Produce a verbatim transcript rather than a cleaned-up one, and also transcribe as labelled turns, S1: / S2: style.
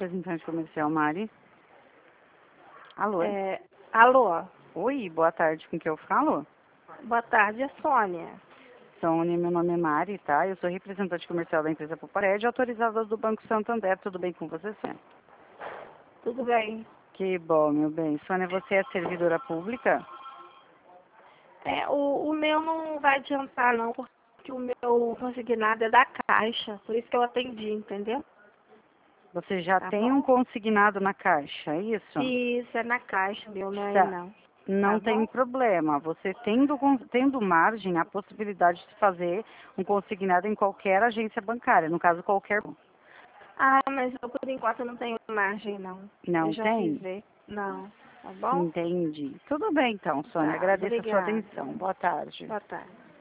S1: representante comercial, Mari. Alô?
S2: É, alô?
S1: Oi, boa tarde, com quem eu falo?
S2: Boa tarde, é Sônia.
S1: Sônia, meu nome é Mari, tá? Eu sou representante comercial da empresa Pupared, autorizada do Banco Santander. Tudo bem com você, Sônia?
S2: Tudo bem?
S1: Que bom, meu bem. Sônia, você é servidora pública?
S2: É, o, o meu não vai adiantar não, porque o meu consignado é da Caixa, por isso que eu atendi, entendeu?
S1: Você já
S2: Tá
S1: tem um
S2: bom?
S1: consignado na caixa, é isso?
S2: Isso, é na Caixa, meu não é aí
S1: Tá.
S2: não.
S1: Não
S2: Tá
S1: tem
S2: bom?
S1: problema. Você tendo, con- tendo margem, a possibilidade de fazer um consignado em qualquer agência bancária, no caso qualquer.
S2: Ah, mas eu por enquanto não tenho margem não. Eu
S1: Não
S2: já fiz
S1: tem?
S2: ver. Não. Tá bom?
S1: Entendi. Tudo bem então, Sônia.
S2: Tá,
S1: Agradeço a sua
S2: obrigada.
S1: atenção. Boa tarde.
S2: Boa tarde.